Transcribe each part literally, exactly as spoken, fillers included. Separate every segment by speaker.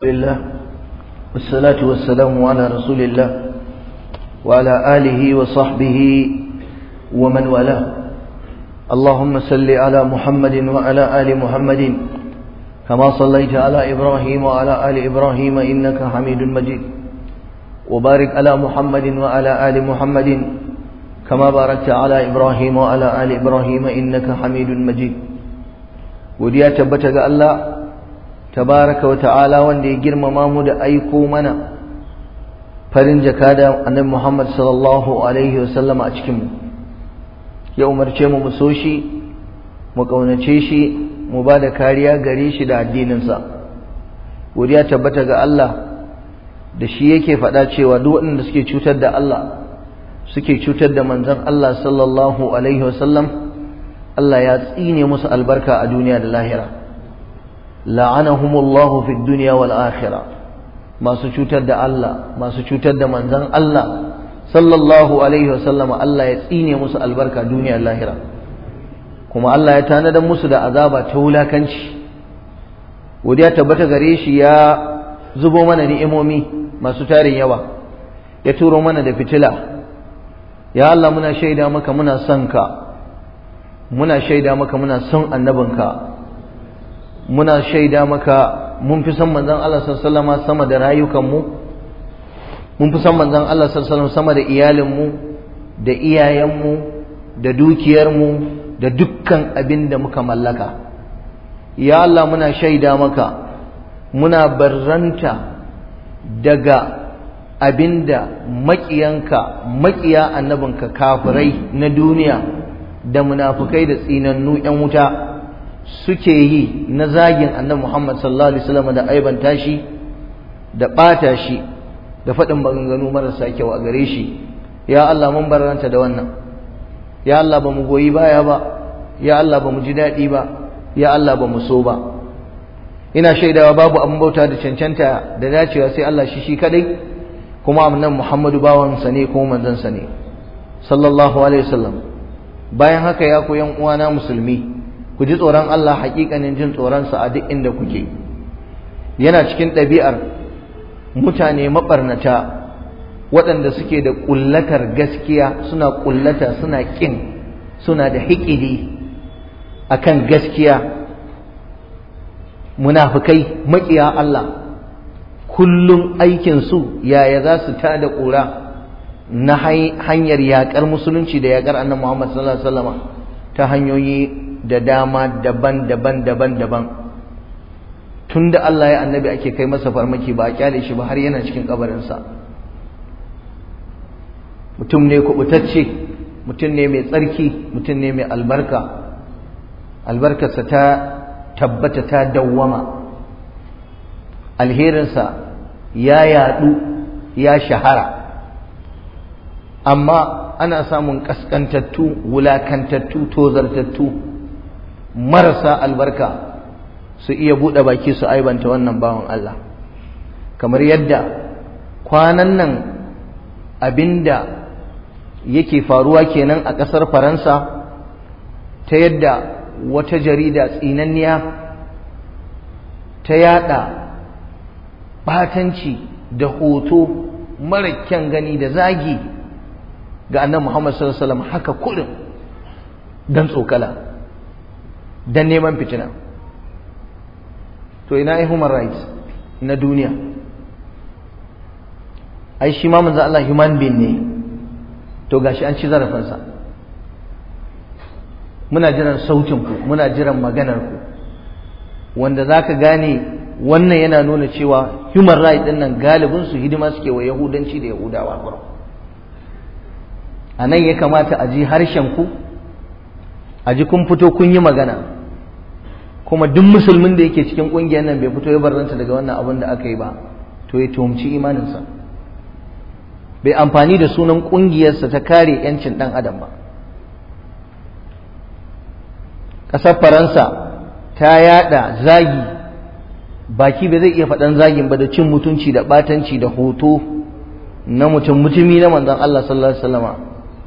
Speaker 1: لله والصلاة والسلام على رسول الله وعلى آله وصحبه ومن والاه. اللهم صل على محمد وعلى آل محمد كما صليت على إبراهيم وعلى آل إبراهيم إنك حميد مجيد، وبارك على محمد وعلى آل محمد كما باركت على إبراهيم وعلى آل إبراهيم إنك حميد مجيد. وديا تبتغى الله تبارك وتعالى wanda ya girmama mu da aiko mana farin jakada annabi Muhammad sallallahu alaihi wasallam a cikin mu, ya umarce mu mu so shi, mu kaunace shi, mu ba da kariya gare shi da addinin sa. Godiya tabbata ga Allah da shi yake faɗa cewa duk waɗanda suke cutar da Allah suke cutar da manzon Allah sallallahu alaihi wasallam, Allah ya tsine musu albarka a duniya da lahira. la'anahumullahu fid dunya wal akhirah. Masu cutar da Allah, masu cutar da manzon Allah sallallahu alaihi wasallam, Allah ya tsine musu albarka duniya da lahira. Kuma Allah ya tanada musu da azaba ta wulakanci. Godiya tabbata gare shi ya zubo mana ni'imomi masu tarin yawa, ya turo mana da fitila. Ya Allah, muna shaida maka muna son ka, muna shaida maka muna son annabinka, muna shaida maka mun fi son manzon Allah sallallahu alaihi wasallam sama da rayukanmu, mun fi son manzon Allah sallallahu alaihi wasallam sama da iyalinmu da iyayenmu da dukiyarmu da dukkan abin da muka mallaka. Ya Allah, muna shaida maka muna barranta daga abinda makiyanka makiya annabinka kafirai na duniya da munafukai da tsinannu yan wuta suke yi na zagin annabi Muhammad sallallahu alaihi wasallam da aibanta shi da bata shi da faɗin maganganu marasa kyau a gare shi. Ya Allah, mun barranta da wannan. Ya Allah, ba mu goyi baya ba. Ya Allah, ba mu ji daɗi ba. Ya Allah, ba mu so ba. Ina shaidawa babu abin bauta da cancanta da dacewa sai Allah shi shi kadai, kuma annabi Muhammadu bawansa ne ko manzansa ne sallallahu alaihi wasallam. Bayan haka ya ku yan uwana musulmi, ku ji tsoron Allah hakikanin jin tsoronsa a duk inda kuke. Yana cikin ɗabi'ar mutane maɓarnata waɗanda suke da ƙullatar gaskiya, suna ƙullata, suna ƙin, suna da hiƙidi akan gaskiya. Munafikai maƙiya Allah, kullum aikinsu yaya za su tada ƙura na hanyar yaƙar musulunci da yaƙar annabi Muhammad sallallahu alaihi wasallam ta hanyoyi da dama daban-daban daban-daban. Tunda Allah ya annabi ake kai masa farmaki, ba a kyale shi ba har yana cikin kabarinsa. Mutum ne kubutacce, mutum ne mai tsarki, mutum ne mai albarka, albarkarsa ta tabbata ta dawwama, alherinsa ya yadu ya shahara. Amma ana samun kaskantattu, wulakantattu, tozartattu, marasa albarka su iya buɗe baki su aibanta wannan bawan Allah. Kamar yadda kwanan nan abinda yake faruwa kenan a ƙasar Faransa, ta yadda wata jarida tsinanniya ta yada batanci da hoto mara kyan gani da zagi ga annabi Muhammad sallallahu alaihi wasallam, haka kullum dan tsokala, dan neman fitina. To ina ai human rights na duniya? Ai shi ma manzo Allah human being ne, to gashi an ci zarafinsa. Muna jiran sautin ku, muna jiran maganar ku, wanda zaka gane wannan yana nuna cewa human rights din nan galibin su hidima suke wa yahudanci da yahudawa. A nan ya kamata a ji harshen ku, a ji kun fito kun yi magana. Kuma duk musulmin da yake cikin ƙungiyar nan bai fito ya barranta daga wannan abin da aka yi ba, to ya tuhumci imaninsa. Bai amfani da sunan ƙungiyarsa ta kare 'yancin ɗan adam ba. Ƙasar Faransa ta yada zagi, baki bai zai iya faɗan zagin ba, da cin mutunci da ɓatanci da hoto na mutum mutumi na manzon Allah sallallahu alaihi wasallama.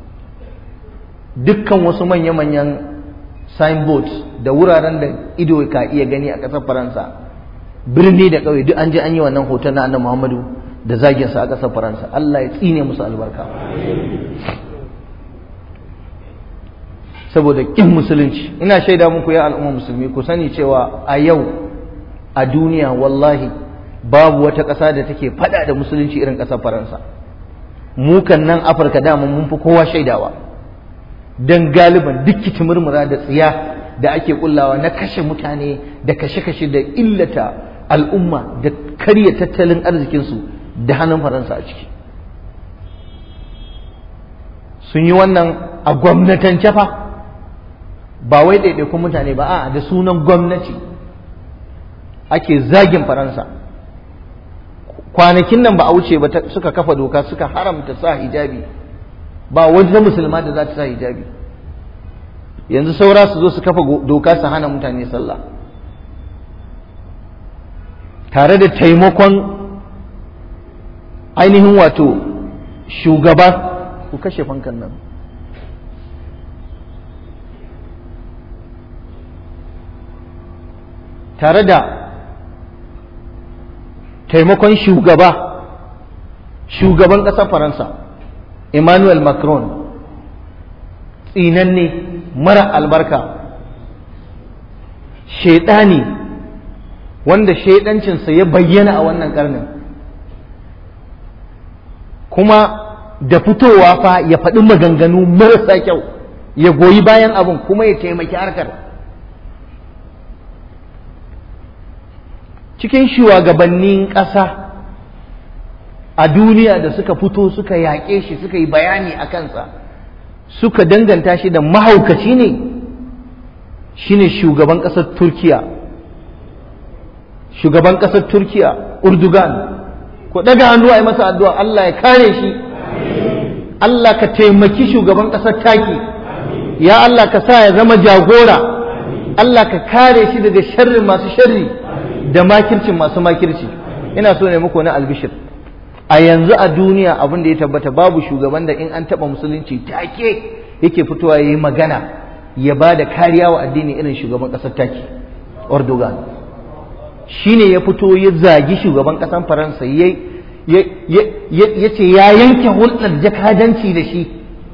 Speaker 1: Dukkan wasu manya-manyan signboards da wuraren da ido ka iya gani a ƙasar Faransa birni da ƙauye duk an je an yi wannan hoton na annabi Muhammadu da zagin sa a ƙasar Faransa. Allah ya tsine musu albarka saboda kin musulunci. Ina shaida muku ya al'umma musulmi, ku sani cewa a yau a duniya wallahi babu wata ƙasa da take fada da musulunci irin ƙasar Faransa. Mu kan nan Afirka dama mun fi kowa shaidawa, dan galiban duk kitimurmura da tsiya da ake kullawa na kashe mutane da kashe-kashe da illata al'umma da karya tattalin arzikinsu da hannun Faransa a ciki. Sun yi wannan a gwamnatance fa, ba wai ɗaiɗaikun mutane ba, a'a da sunan gwamnati ake zagin Faransa. Kwanakin nan ba a wuce ba suka kafa doka suka haramta sa hijabi, ba wata musulma da za ta sa hijabi. Yanzu saura su zo su kafa doka su hana mutane sallah, tare da taimakon ainihin wato shugaba. Ku kashe fankan nan. Tare da taimakon shugaba shugaban ƙasar Faransa Emmanuel Macron, tsinanne mara albarka, shaidani wanda shaidancinsa ya bayyana a wannan karnin, kuma da fitowa fa ya faɗi maganganu marasa kyau, ya goyi bayan abin kuma ya taimaki harkar. Cikin shugabannin ƙasa a duniya da suka fito suka yaƙe shi suka yi bayani a kansa suka danganta shi da mahaukaci ne, shine shugaban ƙasar Turkiya. Shugaban ƙasar Turkiya Erdogan, ku ɗaga hannu a yi masa addu'a Allah ya kare shi, Allah ka taimaki shugaban ƙasar Taki, ya Allah ka sa ya zama jagora, Allah ka kare shi daga sharrin masu sharri da makircin masu makirci. Ina so ne muku na albishir, a yanzu a duniya abin da ya tabbata babu shugaban da in an taɓa musulunci take yake fitowa ya yi magana ya ba da kariya wa addini irin shugaban ƙasar Taki Erdogan. Shi ne ya fito ya zagi shugaban ƙasar Faransa, ya ce ya yanke hulɗar jakadanci da shi,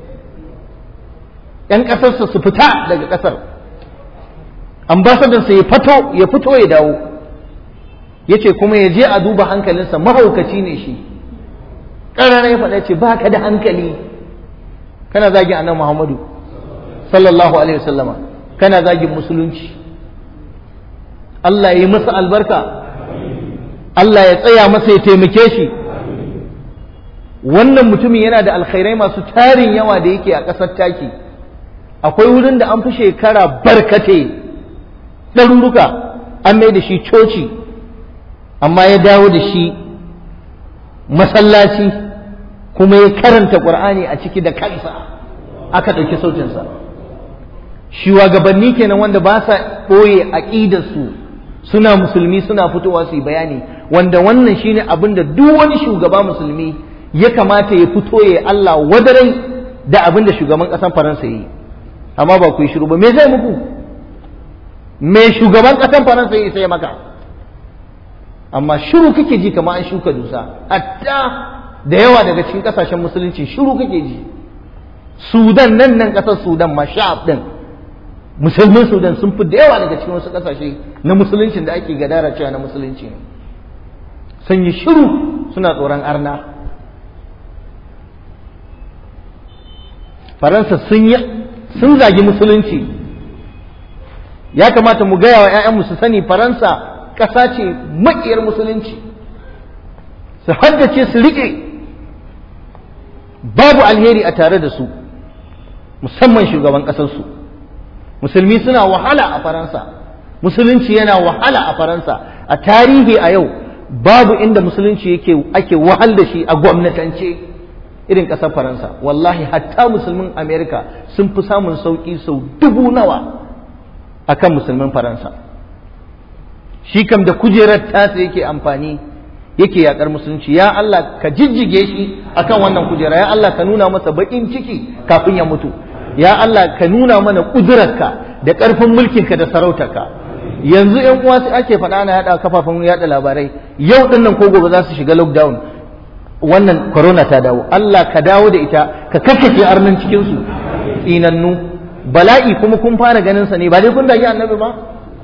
Speaker 1: ‘yan ƙasarsa su fita daga ƙasar, ambasadarsa ya fito ya fito ya dawo, ya ce kuma ya je a duba hankalinsa, mahaukaci ne shi. Ƙarara ya faɗa ce ba ka da hankali, kana zagin annabi Muhammadu sallallahu alaihi wasallama, kana zagin musulunci. Allah ya yi masa albarka, Allah ya tsaya masa ya taimake shi. Wannan mutumin yana da alkhairai masu tarin yawa da yake a ƙasar Taki. Akwai wurin da an fi shekara barkate ɗaruruka an mai da shi coci, amma ya dawo da shi masallaci kuma ya karanta Ƙur'ani a ciki da kansa, aka ɗauki sautinsa. Shugabanni kenan wanda ba sa ɓoye aƙidarsu, suna musulmi suna fitowa su yi bayani, wanda wannan shine abin da duk wani shugaba musulmi ya kamata ya fito ya Allah wadarai da abin da shugaban ƙasar Faransa yi. Amma ba ku yi shiru ba, me zai muku? Me shugaban ƙasar Faransa yi sai maka? Amma shiru kake ji kamar an shuka dusa. Hatta da yawa daga cikin ƙasashen musulunci shiru kake ji. Sudan nan nan ƙasar Sudan ma sha'ab din, musulmin Sudan sun fi da yawa daga cikin wasu ƙasashe na musuluncin da ake gadara cewa na musulunci ne. Sun yi shiru suna tsoron arna. Faransa sun yi sun zagi musulunci. Ya kamata mu gaya wa 'ya'yanmu su sani Faransa ƙasa ce maƙiyar musulunci, su haddace su riƙe. Babu alheri a tare da su, musamman shugaban ƙasarsu. Musulmi suna wahala a Faransa, musulunci yana wahala a Faransa. A tarihi a yau babu inda musulunci yake ake wahal da shi a gwamnatance irin ƙasar Faransa. Wallahi hatta musulmin Amerika sun fi samun sauƙi sau dubu nawa akan musulmin Faransa. Shi kam da kujerar tasa yake amfani, yake yaƙar musulunci. Ya Allah ka jijjige shi akan wannan kujera, ya Allah ka nuna masa baƙin ciki kafin ya mutu, ya Allah ka nuna mana ƙudurarka da ƙarfin mulkinka da sarautarka. yanzu yan uwa sai ake faɗa na yada kafafen yada labarai yau din nan ko gobe za su shiga lockdown wannan corona ta dawo Allah ka dawo da ita ka kakkace arnan cikin su tsinannu bala'i kuma kun fara ganin sa ne ba dai kun dage annabi ba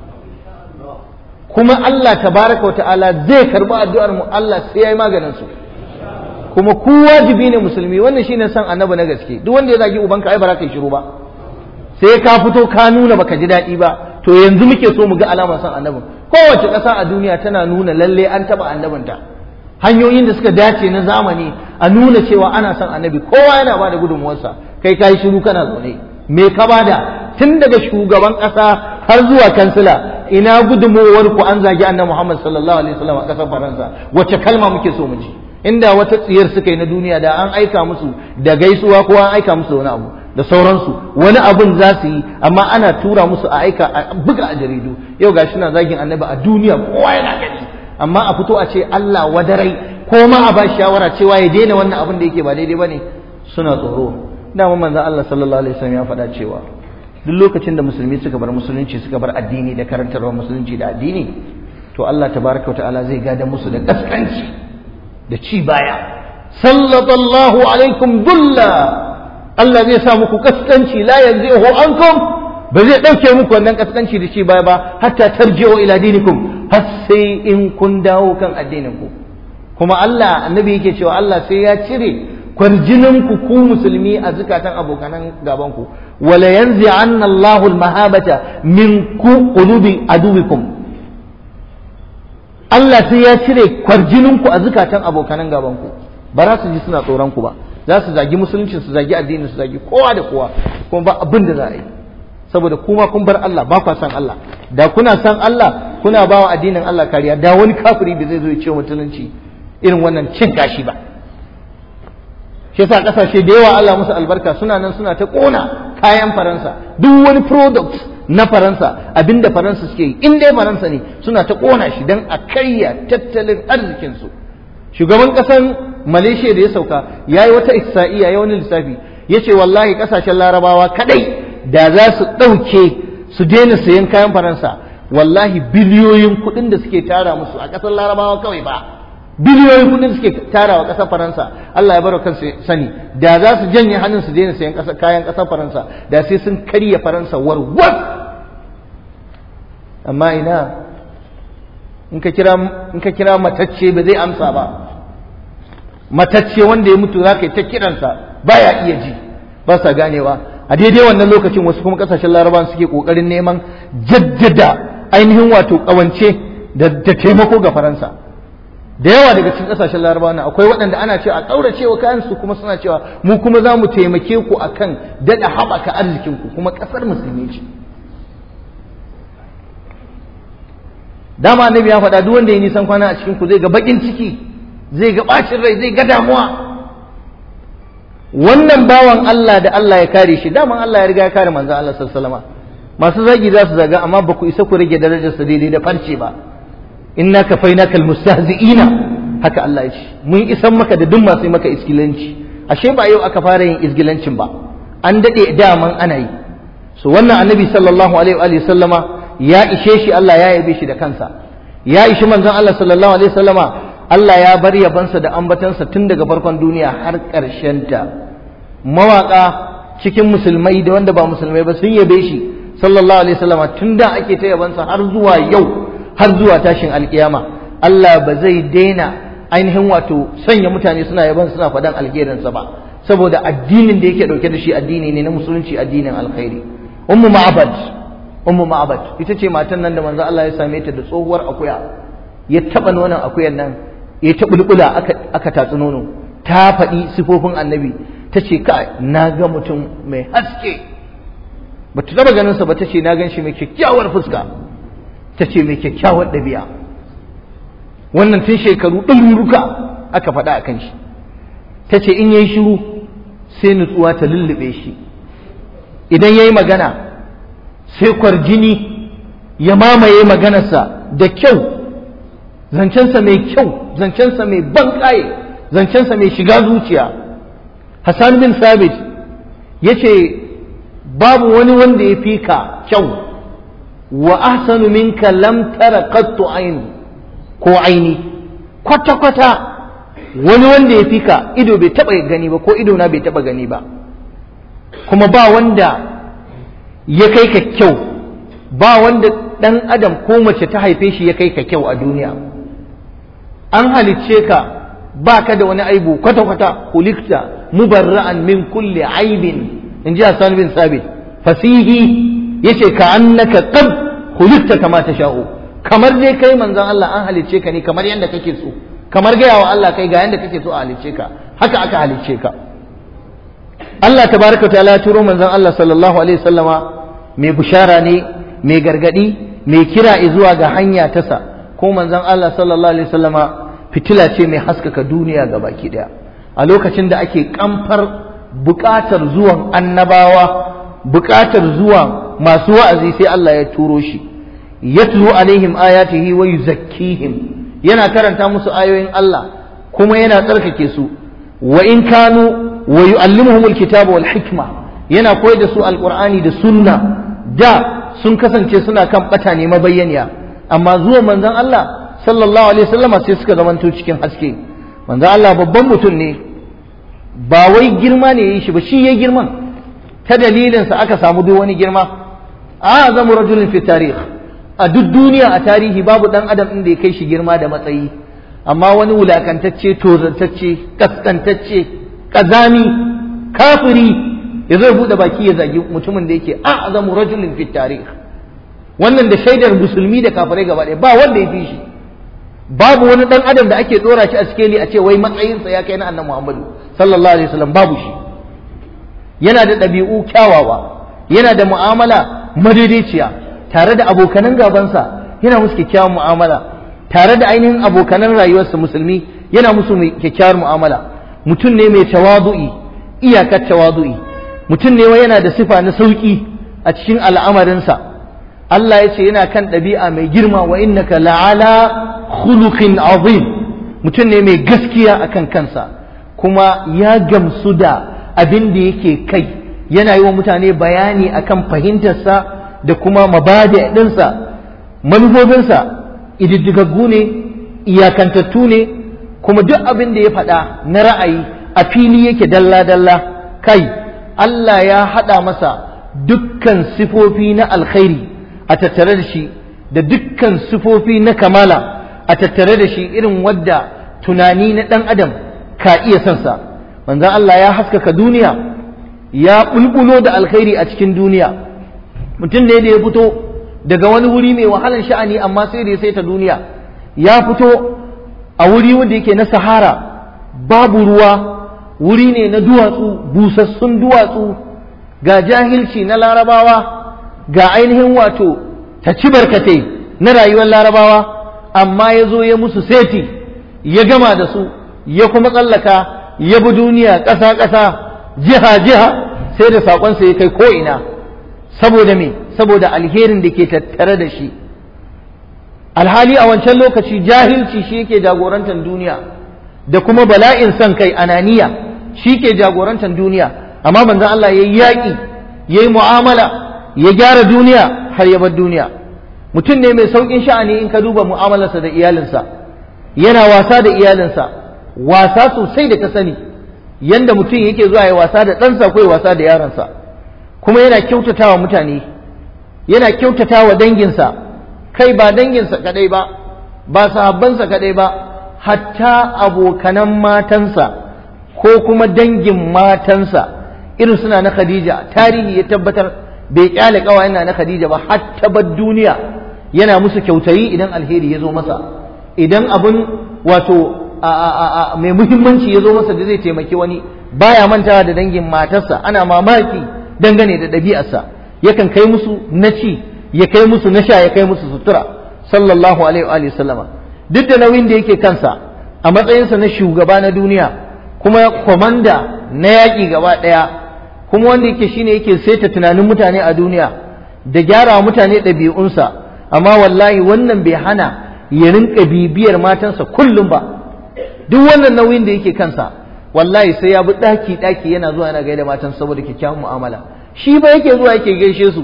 Speaker 1: kuma Allah tabaraka wa ta'ala zai karbi addu'ar mu Allah sai yayi maganin su kuma ku wajibi ne musulmi wannan shine san annabi na gaske duk wanda ya zagi ubanka ai ba za ka yi shiru ba sai ka fito ka nuna baka ji daɗi ba to yanzu muke so mu ga alamar san annabin kowace ƙasa a duniya tana nuna lalle an taɓa annabinta hanyoyin da suka dace na zamani a nuna cewa ana son annabi kowa yana bada gudunmuwarsa kai ka yi shiru kana zaune me ka bada tun daga shugaban ƙasa har zuwa kansila ina gudunmuwar ku an zagi annabi Muhammad sallallahu alaihi wasallam a ƙasar Faransa wace kalma muke so mu ji inda wata tsiyar suka yi na duniya da an aika musu da gaisuwa ko an aika musu wani abu da sauransu wani abun za su yi amma ana tura musu a aika a buga a jaridu yau gashi na zagin annabi a duniya kowa yana gani amma a fito a ce Allah wadarai ko ma a ba shawara cewa ya daina wannan abin da yake ba daidai bane suna tsoro dama manzon Allah sallallahu alaihi wasallam ya faɗa cewa duk lokacin da musulmi suka bar musulunci suka bar addini da karantarwar musulunci da addini to Allah tabaraka wa ta'ala zai gada musu da kaskanci da ci baya sallallahu alaikum dulla Allah zai sa muku kaskanci la yanzihu ankum ba zai dauke muku wannan kaskanci da ci baya ba hatta tarji'u ila dinikum har sai in kun dawo kan addinin ku kuma Allah annabi yake cewa Allah sai ya cire kwarjinin ku ku musulmi a zukatan abokanan gaban ku wala yanzi'anna Allahu al-mahabata min qulubi aduwikum Allah sai ya cire kwarjinin ku a zukatan abokanan gaban ku ba za su ji suna tsoron ku ba za su zagi musulunci su zagi addini su zagi kowa da kowa kuma ba abin da za a yi saboda kuma kun bar Allah ba kwa san Allah da kuna san Allah kuna bawa addinin Allah kariya da wani kafiri da zai zo ya ce musulunci irin wannan cin gashi ba shi yasa kasashe da yawa Allah musu albarka suna nan suna ta kona kayan Faransa duk wani product na Faransa abinda Faransa suke yi in dai Faransa ne suna ta kona shi dan a karya tattalin arzikin su shugaban kasan Malaysia da ya sauka yayi wata ihsa'iya ya wani lissafi yace wallahi kasashen Larabawa kadai da za su dauke su daina sayan kayan Faransa wallahi biliyoyin kuɗin da suke tara musu a kasar Larabawa kawai ba biliyoyin kuɗin da suke tara wa kasar Faransa Allah ya baro kansu sani da za su janye hannun su daina sayan kayan kasar Faransa da sai sun karya Faransa warwar amma ina in ka kira in ka kira matacce ba zai amsa ba matacce wanda ya mutu za ka yi ta kiransa baya iya ji ba sa ganewa a daidai wannan lokacin wasu kuma kasashen larabawan suke kokarin neman jaddada ainihin wato kawance da taimako ga Faransa da yawa daga cikin kasashen larabawan akwai waɗanda ana cewa a ƙaurace wa kayan su kuma suna cewa mu kuma za mu taimake ku akan daɗa haɓaka arzikin ku kuma ƙasar musulmi ce dama annabi ya faɗa duk wanda ya nisan kwana a cikin ku zai ga baƙin ciki zai ga ɓacin rai zai ga damuwa wannan bawan Allah da Allah ya kare shi daman Allah ya riga ya kare manzon Allah sallallahu alaihi wasallam masu zagi za su zaga amma ba ku isa ku rage darajar sa daidai da farce ba inna kafainaka almustahzi'ina haka Allah ya ce mun isan maka da duk masu maka iskilanci ashe ba yau aka fara yin isgilancin ba an dade daman ana yi so wannan annabi sallallahu alaihi wa sallama ya ishe shi Allah ya yabe shi da kansa ya ishi manzon Allah sallallahu alaihi wa sallama Allah ya bar yabansa da ambatansa tun daga farkon duniya har ta. Mawaƙa cikin musulmai da wanda ba musulmai ba sun yabe shi sallallahu alaihi wasallam tun da ake ta yabansa har zuwa yau har zuwa tashin alkiyama Allah ba zai daina ainihin wato sanya mutane suna yaban suna faɗan alherinsa ba saboda addinin da yake dauke da shi addini ne na musulunci addinin alkhairi ummu ma'bad ummu ma'bad ita ce matan nan da manzo Allah ya same ta da tsohuwar akuya ya taba nonon akuyan nan ya ta bulbula aka aka tatsi nono ta faɗi sifofin annabi ta ce ka na ga mutum mai haske ba ta taba ganin sa ba ta ce na gan shi mai kyakkyawar fuska ta ce mai kyakkyawar ɗabi'a wannan tun shekaru ɗaruruka aka faɗa a kan shi ta ce in yayi shiru sai nutsuwa ta lullube shi idan yayi magana sai kwarjini ya mamaye maganarsa da kyau zancensa mai kyau zancensa mai banƙaye zancensa mai shiga zuciya Hassan bin Sabit ya ce babu wani wanda ya fi ka kyau wa ahsanu minka lam tara qattu aini ko aini kwata kwata wani wanda ya fika ido bai taba gani ba ko ido na bai taba gani ba kuma ba wanda ya kai ka kyau ba wanda dan adam ko mace ta haife shi ya kai ka kyau a duniya an halicce ka ba ka da wani aibu kwata kwata kulikta mubarra'an min kulli aibin inji Hassan bin Sabit fasihi yace ka annaka qad kulikta kama tasha'u kamar dai kai manzon Allah an halicce ka ne kamar yanda kake so kamar gaya wa Allah kai ga yanda kake so a halicce ka haka aka halicce ka Allah tabaraka wa ta'ala ya turo manzon Allah sallallahu alaihi wasallama mai bushara ne mai gargadi mai kira zuwa ga hanya ta sa ko manzon Allah sallallahu alaihi wasallama fitila ce mai haskaka duniya gabaki daya a lokacin da ake kamfar bukatar zuwan annabawa bukatar zuwan masu wa'azi sai Allah ya turo shi yatlu alaihim ayatihi wa yuzakkihim yana karanta musu ayoyin Allah kuma yana tsarkake su wa in kanu wa yu'allimuhumul kitaba wal hikma yana koyar da su alqur'ani da sunna da sun kasance suna kan bata ne mabayyaniya amma zuwa manzon Allah sallallahu alaihi wasallama sai suka zamanto cikin haske manzon Allah babban mutum ne ba wai girma ne yayi shi ba shi yayi girman ta dalilin sa aka samu duk wani girma azamu rajulin fi tarikh a duk duniya a tarihi babu dan adam din da ya kai shi girma da matsayi amma wani wulakantacce tozantacce kaskantacce kazami kafiri ya zo bude baki ya zagi mutumin da yake a'zamu rajulin fi tarikh wannan da shaidar musulmi da kafirai gaba ɗaya ba wanda ya fi shi babu wani dan adam da ake dora shi a sikeli a ce wai matsayinsa ya kai na annabi Muhammadu sallallahu alaihi wasallam babu shi yana da ɗabi'u kyawawa yana da mu'amala madaidaiciya tare da abokanan gabansa yana musu kyakkyawar mu'amala tare da ainihin abokanan rayuwarsa musulmi yana musu kyakkyawar mu'amala mutum ne mai tawadu'i iyakar tawadu'i mutum ne wai yana da sifa na sauki a cikin al'amarinsa Allah ya ce yana kan ɗabi'a mai girma wa innaka la'ala khuluqin azim mutum ne mai gaskiya akan kansa kuma ya gamsu da abin da yake kai yana yi wa mutane bayani akan fahimtarsa da kuma mabadi ɗinsa manufofinsa ididdigaggu ne iyakantattu ne kuma duk abin da ya faɗa na ra'ayi a fili yake dalla-dalla kai Allah ya haɗa masa dukkan sifofi na alkhairi a tattare da shi da dukkan sifofi na kamala a tattare da shi irin wadda tunani na ɗan adam ka iya sansa manzon Allah ya haskaka duniya ya bulbulo da alkhairi a cikin duniya mutum ne da ya fito daga wani wuri mai wahalan sha'ani amma sai da ya saita duniya ya fito a wuri wanda yake na sahara babu ruwa wuri ne na duwatsu busassun duwatsu ga jahilci na larabawa ga ainihin wato ta ci barkatai na rayuwar larabawa amma ya zo ya musu seti ya gama da su ya kuma tsallaka ya bi duniya ƙasa-ƙasa jiha-jiha sai da saƙonsa ya kai ko'ina saboda me saboda alherin da ke tattare da shi alhali a wancan lokaci jahilci shi yake jagorantar duniya da kuma bala'in son kai ananiya shi ke jagorantar duniya amma manzon Allah ya yi yaƙi ya yi mu'amala ya gyara duniya har ya bar duniya mutum ne mai sauƙin sha'ani in ka duba mu'amalarsa da iyalinsa yana wasa da iyalinsa wasa sosai da ka sani yanda mutum yake zuwa ya wasa da ɗansa ko ya wasa da yaronsa kuma yana kyautatawa mutane yana kyautatawa danginsa kai ba danginsa kadai ba ba sahabbansa kadai ba hatta abokanan matansa ko kuma dangin matansa irin suna na Khadija tarihi ya tabbatar bai kyale kawayen na Khadija ba hatta bar duniya yana musu kyautayi idan alheri ya zo masa idan abun wato mai muhimmanci ya zo masa da zai taimaki wani baya mantawa da dangin matarsa ana mamaki dangane da ɗabi'arsa yakan kai musu na ci ya kai musu na sha ya kai musu sutura sallallahu alaihi wa sallama duk da nauyin da yake kansa a matsayinsa na shugaba na duniya kuma kwamanda na yaƙi gaba ɗaya kuma wanda yake shine yake saita tunanin mutane a duniya da gyara mutane ɗabi'unsa amma wallahi wannan bai hana ya rinka bibiyar matansa kullum ba duk wannan nauyin da yake kansa wallahi sai ya bi ɗaki ɗaki yana zuwa yana gaida matan saboda kyakkyawan mu'amala shi ba yake zuwa yake gaishe su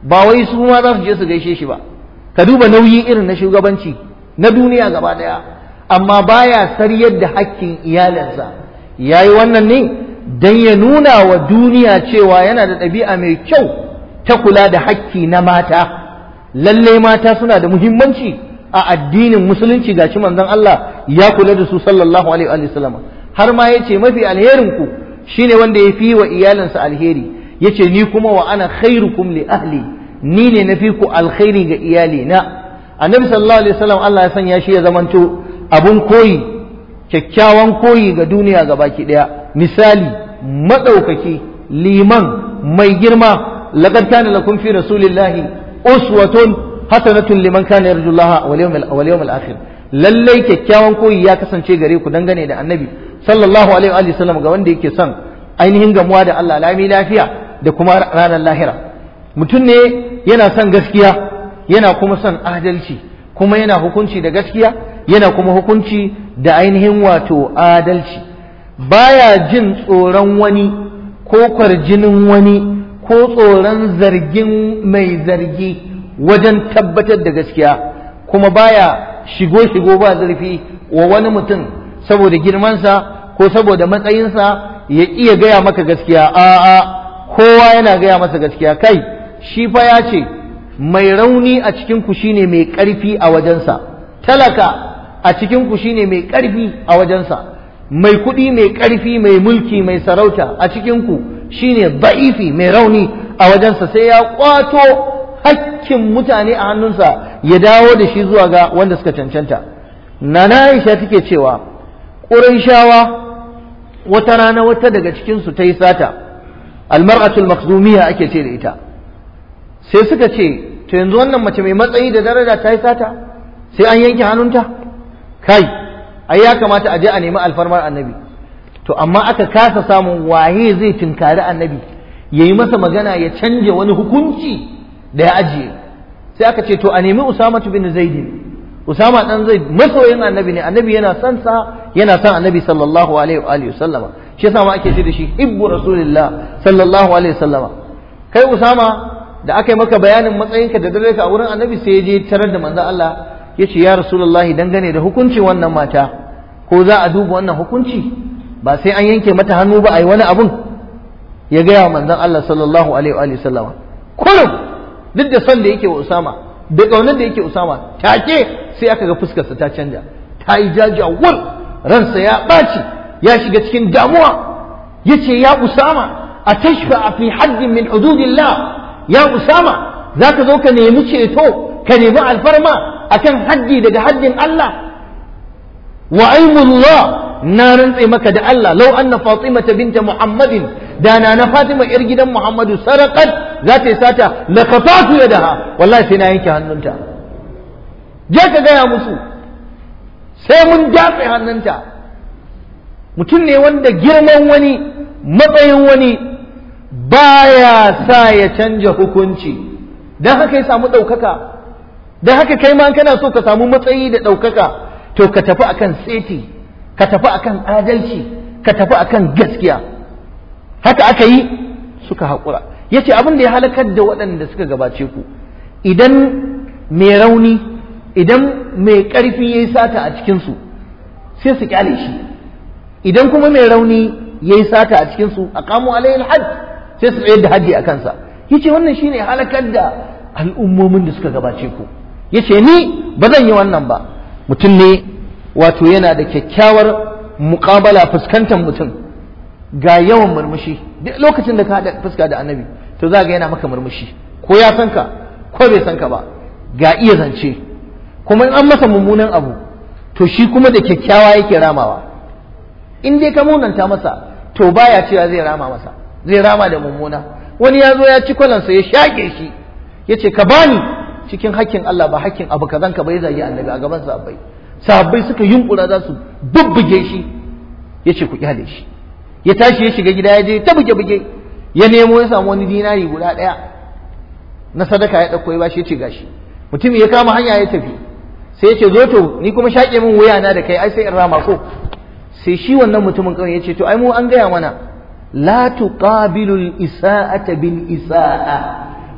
Speaker 1: ba wai su ma za su je su gaishe shi ba. Ka duba nauyi irin na shugabanci na duniya gaba daya, amma baya sariyar da hakkin iyalinsa. Yayi wannan ne dan ya nuna wa duniya cewa yana da ɗabi'a mai kyau ta kula da hakki na mata. Lalle mata suna da muhimmanci a addinin musulunci, gashi manzon Allah ya kula da su sallallahu alaihi wa sallam. Har ma yace mafi alherin ku shine wanda ya fi wa iyalinsa alheri. Yace ni kuma wa ana khairukum li ahli, ni ne na fi ku alkhairi ga iyali na. Annabi sallallahu alaihi wasallam Allah ya sanya shi ya zamanto abun koyi, kyakkyawan koyi ga duniya gabaki daya, misali madaukaki, liman mai girma. Laqad kana lakum fi rasulillahi uswatun hasanatun liman kana yarjullaha wal yawmil wal yawmil akhir. Lallai kyakkyawan koyi ya kasance gare ku dangane da annabi sallallahu alaihi wa sallam ga wanda yake son ainihin gamuwa da Allah lami lafiya da kuma ranar lahira. Mutum ne yana son gaskiya, yana kuma son adalci, kuma yana hukunci da gaskiya, yana kuma hukunci da ainihin wato adalci. Baya jin tsoron wani ko kwarjinin wani ko tsoron zargin mai zargi wajen tabbatar da gaskiya, kuma baya shigo-shigo ba zurfi wa wani mutum saboda girmansa ko saboda matsayinsa ya iya gaya maka gaskiya. A'a, kowa yana gaya masa gaskiya. Kai, shi fa ya ce mai rauni a cikin ku shine mai ƙarfi a wajensa, talaka a cikin ku shine mai ƙarfi a wajensa, mai kuɗi mai ƙarfi, mai mulki, mai sarauta a cikin ku shine da'ifi mai rauni a wajensa. Sai ya kwato hakkin mutane a hannunsa ya dawo da shi zuwa ga wanda suka cancanta. Nana Aisha take cewa Qurayshawa wata rana wata daga cikin su ta yi sata, almar'atul makhzumiyya ake ce da ita. Sai suka ce to yanzu wannan mace mai matsayi da daraja ta yi sata sai an yanke hannunta? Kai, ai ya kamata a je a nemi alfarmar annabi. To amma aka kasa samun waye zai tinkari annabi ya yi masa magana ya canja wani hukunci da ya ajiye. Sai aka ce to a nemi Usama bin Zaid. Usama dan Zaid masoyin annabi ne, annabi yana son sa, yana son annabi sallallahu alaihi wa alihi wasallama. Shi yasa ma ake ce da shi hibbu rasulillah sallallahu alaihi wasallama. Kai Usama, da aka yi maka bayanin matsayinka da darajarka a wurin annabi, sai ya je tarar da manzon Allah ya ce ya rasulullahi, dangane da hukuncin wannan mata, ko za a duba wannan hukunci ba sai an yanke mata hannu ba a yi wani abun. Ya gaya wa manzon Allah sallallahu alaihi wa sallama. Kullum duk da son da yake wa Usama da ƙaunar da yake Usama, take sai aka ga fuskarsa ta canja, ta yi jajawar, ransa ya ɓaci, ya shiga cikin damuwa. Ya ce ya Usama, a tashfa fi haddin min hududillah, ya Usama, za ka zo ka nemi ceto, ka nemi alfarma akan haddi daga haddin Allah. Wa aimullah, na rantse maka da Allah, lau anna Fatimata binta Muhammadin, da na na Fatima yar gidan Muhammadu sarqat, za ta yi sata, la qatatu yadaha, wallahi sai na yanke hannunta. Je ka gaya musu sai mun dafe hannunta. Mutum ne wanda girman wani, matsayin wani baya sa ya canja hukunci, dan haka ya samu ɗaukaka. Dan haka kai ma kana so ka samu matsayi da ɗaukaka, to ka tafi akan seti, ka tafi akan adalci, ka tafi akan gaskiya. Haka aka yi, suka haƙura. Yace abin da ya halakar da waɗanda suka gabace ku, idan mai rauni, idan mai ƙarfi ya yi sata a cikinsu sai su kyale shi, idan kuma mai rauni ya yi sata a cikinsu a kamo alayhi hajj sai su tsayar da hajji a kansa. Yace wannan shine halakar da al'ummomin da suka gabace ku. Yace ni ba zan yi wannan ba. Mutum ne wato yana da kyakkyawar muƙabala, fuskantar mutum, ga yawan murmushi. Duk lokacin da ka haɗa fuska da annabi to za ga yana maka murmushi, ko ya san ka ko bai san ka ba. Ga iya zance, kuma in an masa mummunan abu to shi kuma da kyakkyawa yake ramawa. In dai ka munanta masa to baya cewa zai rama masa, zai rama da mummuna. Wani ya zo ya ci kwalansa ya shaƙe shi, ya ce ka bani, cikin hakkin Allah ba hakkin abu kazan ka bai zagi annabi a gaban sahabbai. Sahabbai suka yunkura za su bubbuge shi, ya ce ku kyale shi. Ya tashi ya shiga gida, ya je ta buge-buge, ya nemo ya samu wani dinari guda ɗaya na sadaka ya ɗauko ya bashi, ya ce gashi. Mutum ya kama hanya ya tafi, sai ya ce zo to ni kuma shaƙe min wuya na da kai, ai sai in rama ko. Sai shi wannan mutumin kawai ya ce to ai mu an gaya mana la tuqabilu al-isa'ata bil isa'a,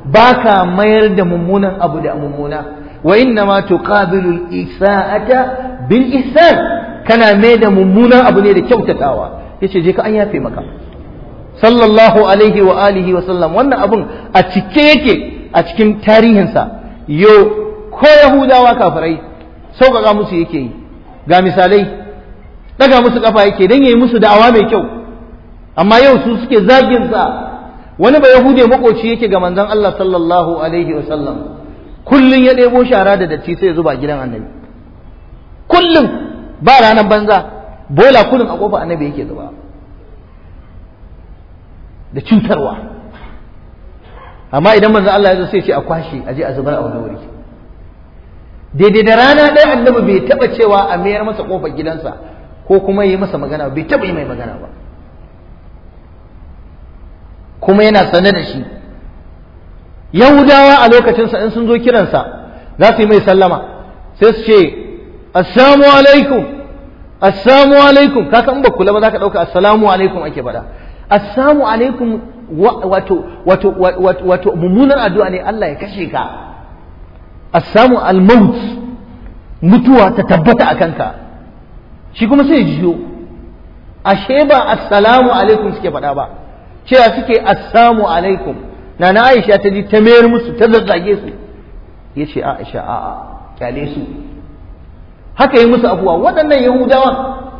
Speaker 1: baka mayar da mummunan abu da mummuna wa inna ma tuqabilu al-isa'ata bil ihsan kana mai da mummunan abu ne da kyautatawa yace je ka an yafe maka sallallahu alaihi wa alihi wa sallam. wannan abun a cike yake a cikin tarihinsa. yo ko yahudawa kafirai sauƙaƙa musu yake yi, ga misalai daga musu kafa yake dan yayi musu da'awa mai kyau, amma yau su suke zagin sa. wani ba yahude makoci yake ga manzon Allah sallallahu alaihi wa sallam, kullun ya ɗebo shara da datti sai ya zuba gidan annabi, kullun ba ranar banza, bola kullun a kofar annabi yake zuba da cutarwa. amma idan manzon Allah ya zo sai ce a kwashe aje a zubar a wani wuri. daidai da rana ɗaya annabi bai taɓa cewa a mayar masa kofar gidansa ko kuma yi masa magana, bai taɓa yi mai magana ba, kuma yana sane da shi. yahudawa a lokacinsa in sun zo kiransa za su yi mai sallama sai su ce assalamu alaikum assalamu alaikum. ka san ba kula ba za ka ɗauka assalamu alaikum ake faɗa. assalamu alaikum wato wato wato wato mummunar addu'a ne, Allah ya kashe ka. assalamu al-maut, mutuwa ta tabbata a kanka. shi kuma sai jiyo ashe ba assalamu alaikum suke faɗa ba, cewa suke assalamu alaikum. na na Aisha ta ji ta mayar musu ta zazzage su, yace Aisha a'a kyale su, haka yi musu abuwa. waɗannan yahudawan,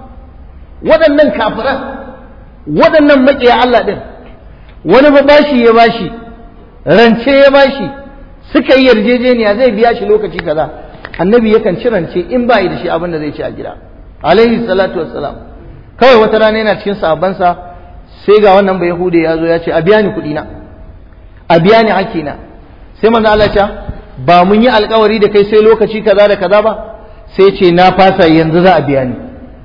Speaker 1: waɗannan kafiran, waɗannan maƙiya Allah ɗin, wani ba bashi ya bashi, rance ya bashi, suka yi yarjejeniya zai biya shi lokaci kaza, annabi yakan ci rance in ba yi da shi abin da zai ci a gida alaihi salatu wassalam. kawai wata rana yana cikin sahabbansa sai ga wannan ba yahude ya zo ya ce a biya ni kuɗi na, a biya ni haƙƙina. sai manzo Allah ya ba mun yi alƙawari da kai sai lokaci kaza da kaza ba, sai ce na fasa yanzu za a biya ni.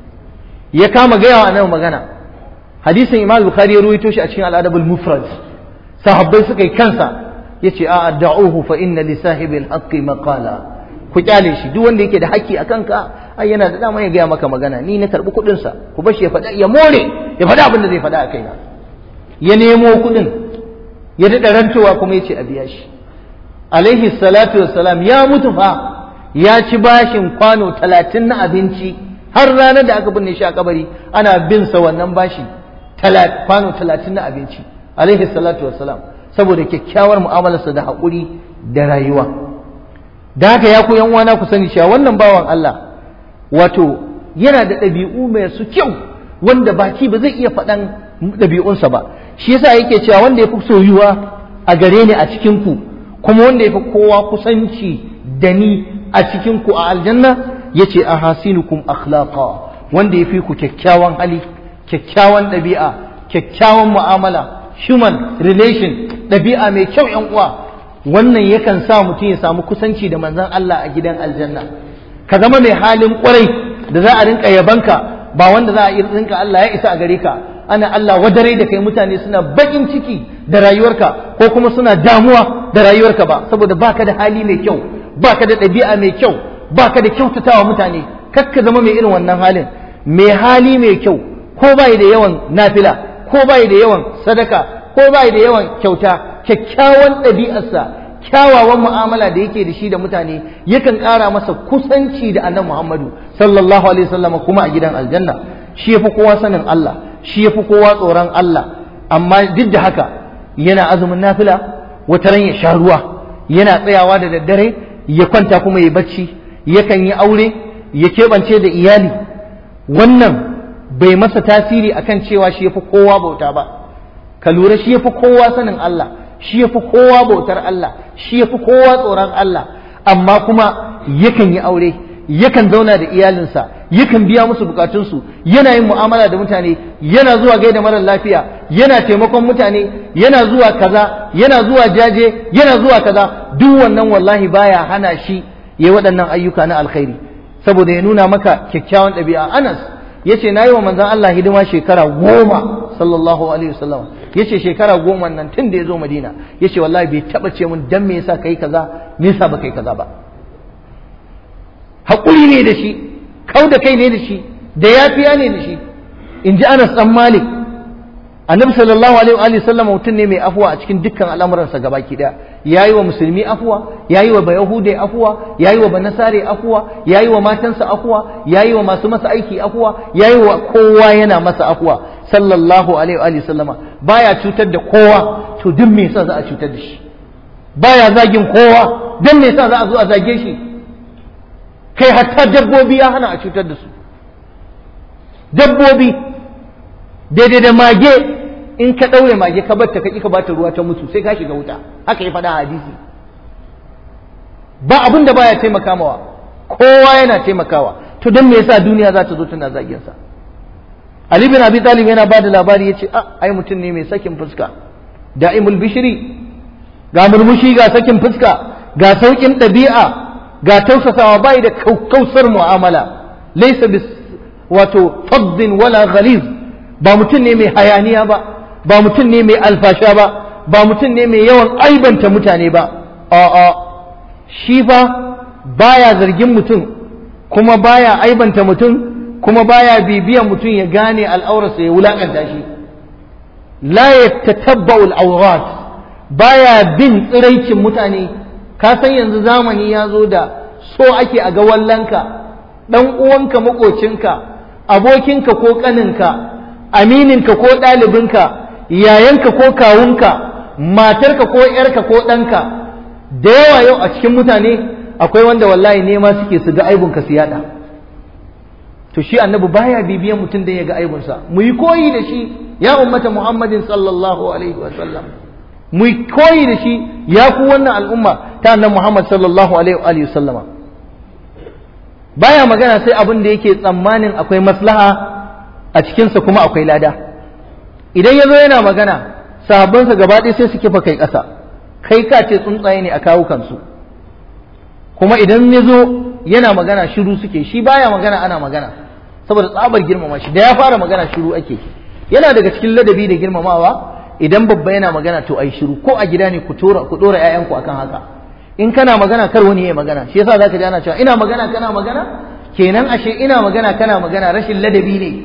Speaker 1: ya kama gaya wa annabi magana. hadisin Imam Bukhari ya ruwaito shi a cikin al-Adabul Mufrad. sahabbai suka yi kansa, yace a da'uhu fa inna li sahibil haqqi maqala. ku kyale shi, duk wanda yake da haƙƙi a kanka ai yana da dama ya gaya maka magana, ni na karɓi kuɗin sa, ku bar shi ya faɗa, ya more ya faɗa abin da zai faɗa a kaina. ya nemo kuɗin ya daɗa rantowa kuma yace a biya shi alaihi salatu wassalam. ya mutu fa ya ci bashin kwano talatin na abinci, har ranar da aka binne shi a kabari ana bin sa wannan bashi kwano talatin na abinci alaihi salatu wassalam, saboda kyakkyawar mu'amalarsa da haƙuri da rayuwa. da haka ya ku yan uwana ku sani cewa wannan bawan Allah wato yana da ɗabi'u mai su kyau wanda baki ba zai iya faɗan ɗabi'unsa ba. shi yasa yake cewa wanda ya fi soyuwa a gare ni a cikin ku, kuma wanda ya fi kowa kusanci da ni a cikin ku a aljanna, yace ahasinukum akhlaqa, wanda ya fi ku kyakkyawan hali, kyakkyawan ɗabi'a, kyakkyawan mu'amala, human relation, ɗabi'a mai kyau yan uwa. wannan yakan sa mutum ya samu kusanci da manzon Allah a gidan aljanna. ka zama mai halin kwarai da za a rinka yabanka, ba wanda za a rinka Allah ya isa a gare ka, ana Allah wadare da kai, mutane suna bakin ciki da rayuwarka ko kuma suna damuwa da rayuwarka ba, saboda baka da hali mai kyau, baka da ɗabi'a mai kyau, baka da kyautatawa mutane. kakka zama mai irin wannan halin. mai hali mai kyau, ko bai da yawan nafila, ko bai da yawan sadaka, ko bai da yawan kyauta, kyakkyawan ɗabi'arsa, kyawawan mu'amala da yake da shi da mutane yakan ƙara masa kusanci da annabi Muhammadu sallallahu alaihi wasallam kuma a gidan aljanna. shi yafi kowa sanin Allah, shi yafi kowa tsoron Allah, amma duk da haka yana azumin nafila, wata ran ya sha ruwa, yana tsayawa da daddare ya kwanta kuma ya bacci, yakan yi aure, ya keɓance da iyali. wannan bai masa tasiri akan cewa shi yafi kowa bauta ba. ka lura, shi yafi kowa sanin Allah, shi yafi kowa bautar Allah, shi yafi kowa tsoron Allah, amma kuma yakan yi aure, yakan zauna da iyalinsa, yakan biya musu bukatunsu, yana yin mu'amala da mutane, yana zuwa gaida marar lafiya, yana taimakon mutane, yana zuwa kaza, yana zuwa jaje, yana zuwa kaza. duk wannan wallahi baya hana shi yayi waɗannan ayyuka na alkhairi, saboda ya nuna maka kyakkyawan ɗabi'a. Anas yace nayi wa manzon Allah hidima shekara goma sallallahu alaihi wasallam. yace shekara goma nan tun da ya zo Madina, yace wallahi bai taba ce mun dan me yasa kai kaza, me yasa ba kai kaza ba. hakuri ne da shi, kau da kai ne da shi, da yafiya ne da shi. in ji Anas dan Malik, annabi sallallahu alaihi wa sallam mutum ne mai afuwa a cikin dukkan al'amuransa gabaki daya. yayi wa musulmi afuwa, yayi wa bayahudai afuwa, yayi wa banasare afuwa, yayi wa matansa afuwa, yayi wa masu masa aiki afuwa, yayi wa kowa yana masa afuwa sallallahu alaihi wa sallama. Baya cutar da kowa, to duk me yasa za a cutar da shi? Baya zagin kowa, dan me yasa za a zo a zage shi? Kai hatta dabbobi ya hana a cutar da su. Dabbobi daidai da mage, in ka ɗaure mage ka batta ka ƙi ka bata ruwa ta mutu sai ka shiga wuta, haka ya faɗa a hadisi. Ba abin da baya taimaka mawa, kowa yana taimakawa, to don me yasa duniya za ta zo tana zagin sa? Ali bin Abi Talib yana ba da labari yace a ai mutum ne mai sakin fuska, da'imul bishri, ga murmushi ga sakin fuska, ga saukin ɗabi'a, ga tausasawa, bai da kausar mu'amala, laysa bis wato faddin wala ghaliz, ba mutum ne mai hayaniya ba, ba mutum ne mai alfasha ba, ba mutum ne mai yawan aibanta mutane ba. A'a, shi fa baya zargin mutum, kuma baya aibanta mutum, kuma baya bibiyan mutum ya gane al'aurarsa ya wulakanta shi. La yatatabba'u al-awrat, baya bin tsiraicin mutane. Ka san yanzu zamani ya zo da so ake a ga wallanka, dan uwanka, makocinka, abokinka ko kaninka, amininka ko ɗalibinka, yayanka ko kawunka, matarka ko ‘yarka ko ɗanka. Da yawa yau a cikin mutane akwai wanda wallahi nema suke su ga aibunka su yada. To shi annabi baya bibiyan mutum da ya ga aibunsa. Mu yi koyi da shi ya ummata Muhammadin sallallahu alaihi wa sallam. Mu yi koyi da shi ya ku wannan al'umma ta annabi Muhammad sallallahu alaihi wa sallama. Baya magana sai abin da yake tsammanin akwai maslaha a cikinsa kuma akwai lada. Idan ya zo yana magana, sahabbansa gaba ɗaya sai su kifa kai ƙasa, kai ka ce tsuntsaye ne a kawo kansu. Kuma idan ya zo yana magana shiru suke, shi baya magana ana magana, saboda tsabar girmama shi, da ya fara magana shiru ake. Yana daga cikin ladabi da girmamawa, idan babba yana magana to ai shiru, ko a gida ne ku tora ku dora ƴaƴanku akan haka. In kana magana kar wani ya magana, shi yasa zaka ji ana cewa ina magana kana magana, kenan ashe ina magana kana magana rashin ladabi ne.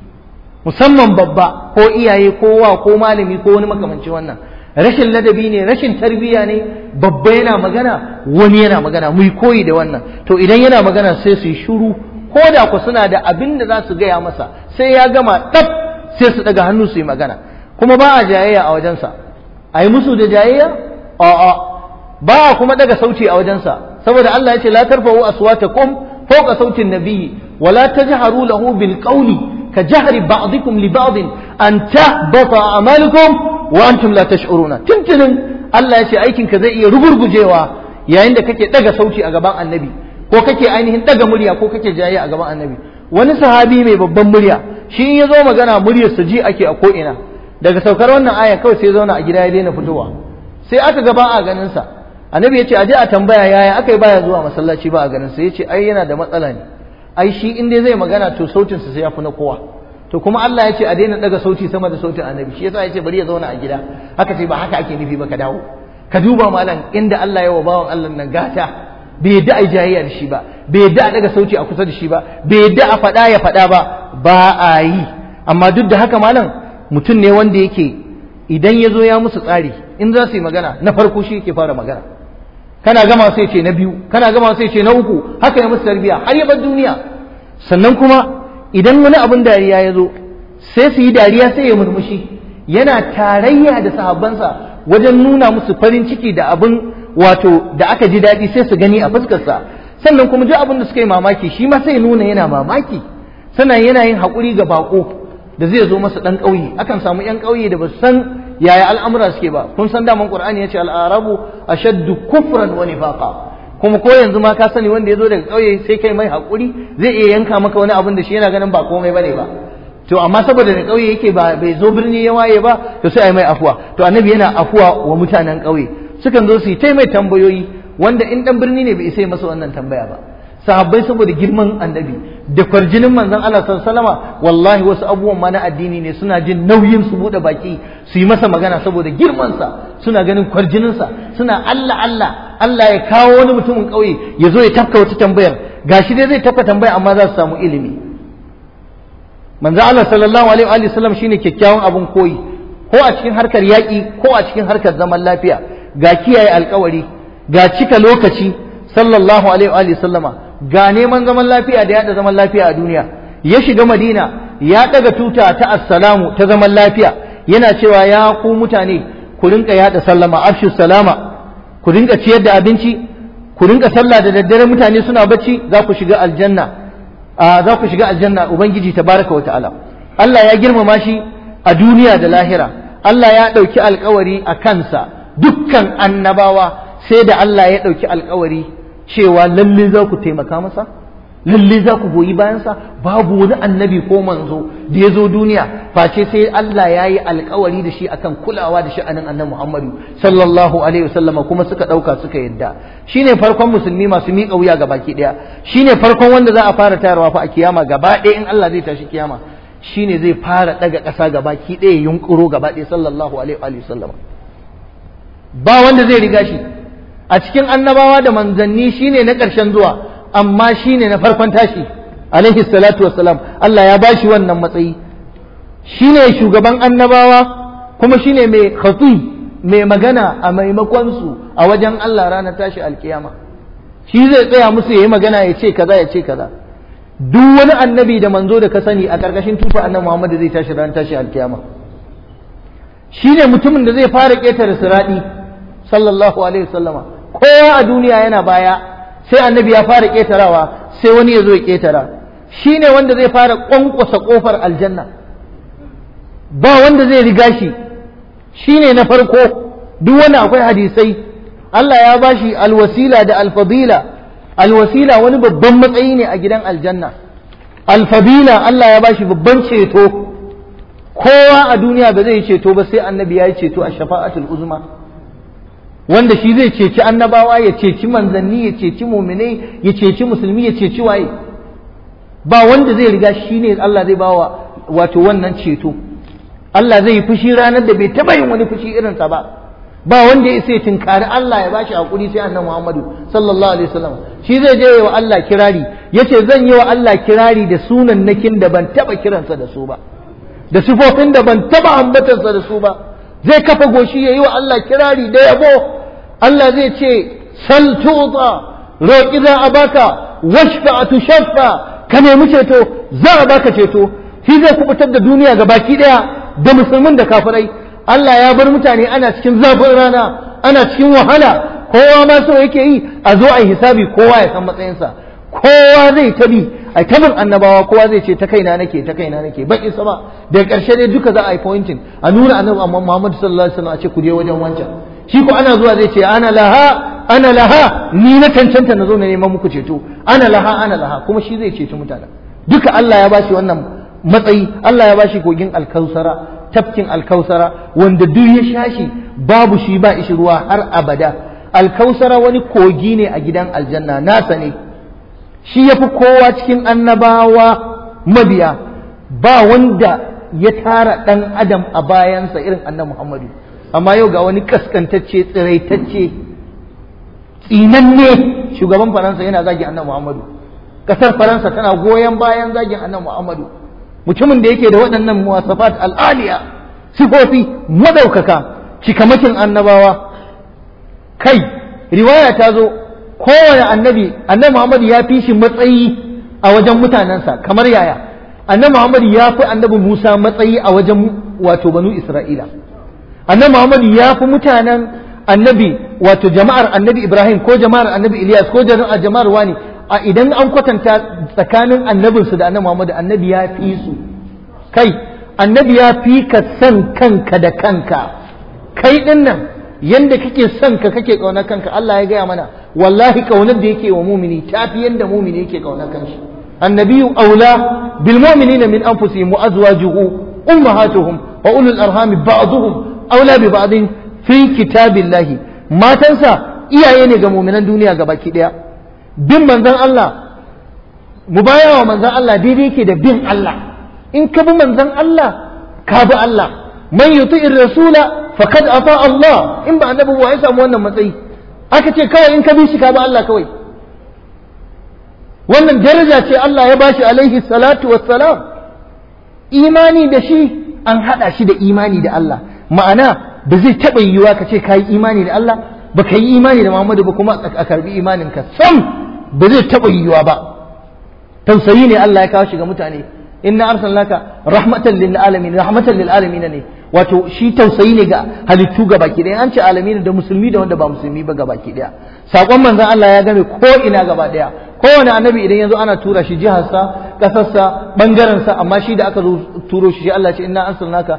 Speaker 1: Musamman babba ko iyaye ko wa ko malami ko wani makamanci wannan, rashin ladabi ne, rashin tarbiyya ne. Babba yana magana wani yana magana, mu yi koyi da wannan. To idan yana magana sai su yi shiru, ko da ku suna da abin da za su gaya masa, sai ya gama ɗaf sai su daga hannu su yi magana. Kuma ba a jayayya a wajensa, a yi musu da jayayya? A'a, ba a kuma daga sauti a wajensa, saboda Allah ya ce la tarfa'u aswatakum fawqa sautin nabiyyi wa la tajharu lahu bil qawli ka jahri ba'dikum li ba'd an tahbata a'malukum wa antum la tash'uruna. Tuntunin Allah ya ce aikin ka zai iya rugurgujewa yayin da kake daga sauti a gaban annabi, ko kake ainihin daga murya, ko kake jayayya a gaban annabi. Wani sahabi mai babban murya, shi in ya zo magana muryar su ji ake a ko'ina. Daga saukar wannan aya kawai sai zauna a gida ya daina fitowa, sai aka ga ba a ganin sa. Annabi ya ce aje a tambaya yaya aka yi baya zuwa masallaci ba a ganin sa. Ya ce ai yana da matsala ne, ai shi in dai zai magana to sautin sa sai ya fi na kowa. To kuma Allah ya ce a daina daga sauti sama da sautin annabi, shi yasa ya ce bari ya zauna a gida. Haka ce ba haka ake nufi ba, ka dawo ka duba malam inda Allah ya wa bawan Allah nan gata, bai yadda a jayayya da shi ba, bai yadda a daga sauti a kusa da shi ba, bai yadda a faɗa ya faɗa ba, ba a yi. Amma duk da haka malam mutum ne wanda yake idan ya zo ya musu tsari, in za su yi magana na farko shi yake fara magana, kana gama sai ce na biyu, kana gama sai ce na uku, haka ya musu tarbiya har ya bar duniya. Sannan kuma idan wani abin dariya ya zo sai su yi dariya sai ya murmushi, yana tarayya da sahabbansa wajen nuna musu farin ciki da abin wato da aka ji daɗi sai su gani a fuskarsa. Sannan kuma duk abin da suka yi mamaki shi ma sai nuna yana mamaki. Sannan yana yin haƙuri ga baƙo da zai zo masa ɗan ƙauye. Akan samu ƴan ƙauye da ba su san yaya al'amura suke ba. Kun san daman Qur'ani ya ce al'arabu ashaddu kufran wa nifaqa. Kuma ko yanzu ma ka sani wanda ya zo daga ƙauye sai kai mai haƙuri, zai iya yanka maka wani abin da shi yana ganin ba komai bane ba. To amma saboda da ƙauye yake ba bai zo birni ya waye ba, to sai ai mai afuwa. To annabi yana afuwa wa mutanen ƙauye. Sukan zo su yi tai mai tambayoyi wanda in dan birni ne bai isa masa wannan tambaya ba. Sahabbai saboda girman annabi da kwarjinin manzon Allah sallallahu alaihi wasallama, wallahi wasu abubuwan ma na addini ne suna jin nauyin su bude baki su yi masa magana saboda girman sa, suna ganin kwarjinin sa, suna Allah Allah Allah ya kawo wani mutumin ƙauye ya zo ya tafka wata tambayar, gashi dai zai tafka tambaya amma za su samu ilimi. Manzon Allah sallallahu alaihi wasallam shine kyakkyawan abun koyi, ko a cikin harkar yaƙi ko a cikin harkar zaman lafiya. ga kiyaye alkawari ga cika lokaci sallallahu alaihi wa sallama ga neman zaman lafiya da yada zaman lafiya a duniya. Ya shiga Madina ya daga tuta ta assalamu ta zaman lafiya, yana cewa ya ku mutane ku rinka yada sallama, afshu salama, ku rinka ciyar da abinci, ku rinka sallah da daddare mutane suna bacci, za ku shiga aljanna, za ku shiga aljanna ubangiji tabaraka wa ta'ala. Allah ya girmama shi a duniya da lahira. Allah ya ɗauki alkawari a kansa, dukkan annabawa sai da Allah ya ɗauki alkawari cewa lalle za ku taimaka masa, lalle za ku goyi bayansa. Babu wani annabi ko manzo da ya zo duniya face sai Allah ya yi alkawari da shi akan kulawa da sha'anin annabi Muhammadu sallallahu alaihi wasallam, kuma suka ɗauka suka yadda. Shine farkon musulmi masu miƙa wuya ga baki ɗaya, shine farkon wanda za a fara tayarwa fa a kiyama gaba ɗaya in Allah zai tashi kiyama. Shine zai fara daga ƙasa gaba ki ɗaya yunkuro gaba ɗaya sallallahu alaihi wa sallam. Ba wanda zai riga shi a cikin annabawa da manzanni, shine na ƙarshen zuwa, amma shine na farkon tashi alaihi salatu wassalam. Allah ya bashi wannan matsayi, shine shugaban annabawa kuma shine mai khatib, mai magana a maimakon su a wajen Allah ranar tashi alkiyama. Shi zai tsaya musu yayi magana ya ce kaza ya ce kaza. Duk wani annabi da manzo da ka sani a ƙarƙashin tufa annabi Muhammad zai tashi ran tashi alkiyama. Shine mutumin da zai fara ƙetare siradi sallallahu alaihi wasallama. Kowa a duniya yana baya, sai annabi ya fara ƙetarawa, sai wani ya zo ya ƙetara. Shine wanda zai fara ƙwanƙwasa ƙofar aljanna, ba wanda zai riga shi. Shine na farko. Duk wani akwai hadisai, Allah ya bashi alwasila da alfadila. Alwasila wani babban matsayi ne a gidan aljanna. Alfadila Allah ya bashi babban ceto. Kowa a duniya ba zai ceto ba sai annabi ya yi ceto a shafa'atul uzma, wanda shi zai ceci annabawa, ya ceci manzanni, ya ceci muminai, ya ceci musulmi, ya ceci waye. Ba wanda zai riga shi ne Allah zai bawa wato wannan ceto. Allah zai yi fushi ranar da bai taɓa yin wani fushi irinsa ba. Ba wanda ya sai tinkari Allah ya bashi hakuri sai annabi Muhammadu sallallahu alaihi wasallam. Shi zai je wa Allah kirari, yace zan yi wa Allah kirari da sunan nakin da ban taba kiransa da su ba, da sifofin da ban taba ambatansa da su ba. Zai kafa goshi yayi wa Allah kirari da yabo. Allah zai ce sal tu'ta, roƙi za a baka, washfa tushaffa, ka nemi ceto za a baka ceto. Shi zai kubutar da duniya ga baki daya, da musulmin da kafirai. Allah ya bar mutane ana cikin zafin rana, ana cikin wahala, kowa ma so yake yi a zo a yi hisabi, kowa ya san matsayinsa, kowa zai tabi a tabin annabawa, kowa zai ce ta kaina nake ta kaina nake ban isa ba. Daga ƙarshe dai duka za a yi pointing a nuna annabi Muhammad sallallahu alaihi wasallam, a ce ku je wajen wancan. Shi ko ana zuwa zai ce ana laha ana laha, ni na cancanta na zo na neman muku ceto, ana laha ana laha, kuma shi zai ceci mutane duka. Allah ya bashi wannan matsayi. Allah ya bashi kogin alkausara, tafkin alkausara, wanda duk ya sha shi babu shi ba ishi ruwa har abada. Alkausara wani kogi ne a gidan aljanna, nasa ne. Shi ya fi kowa cikin annabawa mabiya, ba wanda ya tara ɗan adam a bayansa irin annabi Muhammadu. Amma yau ga wani kaskantacce, tsiraitacce, tsinanne shugaban Faransa yana zagin annabi Muhammadu. Ƙasar Faransa tana goyon bayan zagin annabi Muhammadu. Mutumin da yake da waɗannan muwasafat al'aliya, sifofi madaukaka, cikamakin annabawa. Kai, riwaya ta zo, kowane annabi, annabi Muhammad ya fi shi matsayi a wajen mutanensa, kamar yaya? Annabi Muhammad ya fi annabi Musa matsayi a wajen wato banu Isra'ila. Annabi Muhammad ya fi mutanen annabi wato jama'ar annabi Ibrahim ko jama'ar annabi Ilyas ko jama'ar wani. A idan an kwatanta tsakanin annabinsu da annabi Muhammad, annabi ya fi su. Kai, annabi ya fi ka san kanka da kanka. Kai din nan yanda kake son ka kake kaunar kanka, Allah ya gaya mana wallahi kaunar da yake wa mumini tafi yanda mumini yake kaunar kanshi. Annabiyyu aula bil mu'minina min anfusihim wa azwajuhu ummahatuhum wa ulul arhami ba'dhum aula bi ba'din fi kitabillahi. Matansa iyaye ne ga mu'minan duniya gabaki daya. Bin manzon Allah, mubayawa manzon Allah daidai yake da bin Allah. In ka bi manzon Allah ka bi Allah. Man yuti'ir rasula faqad ata Allah. In ba annabi ba ya samu wannan matsayi, aka ce kawai in ka bi shi ka bi Allah kawai. Wannan daraja ce Allah ya bashi alaihi salatu wassalam. Imani da shi an hada shi da imani da Allah. Ma'ana ba zai taɓa yiwuwa ka ce ka yi imani da Allah ba ka yi imani da Muhammadu ba kuma a karbi imaninka sam ba zai taɓa yiwuwa ba. Tausayi ne Allah ya kawo shi ga mutane, inna arsalnaka rahmatan lil alamin, rahmatan lil alamin ne, wato shi tausayi ne ga halittu ga baki ɗaya, an ce alamin da musulmi da wanda ba musulmi ba ga baki ɗaya. Sakon manzon Allah ya game ko ina gaba ɗaya, kowane annabi idan yazo ana tura shi jiharsa, kasarsa, bangaren sa, amma shi da aka zo turo shi shi Allah ce inna arsalnaka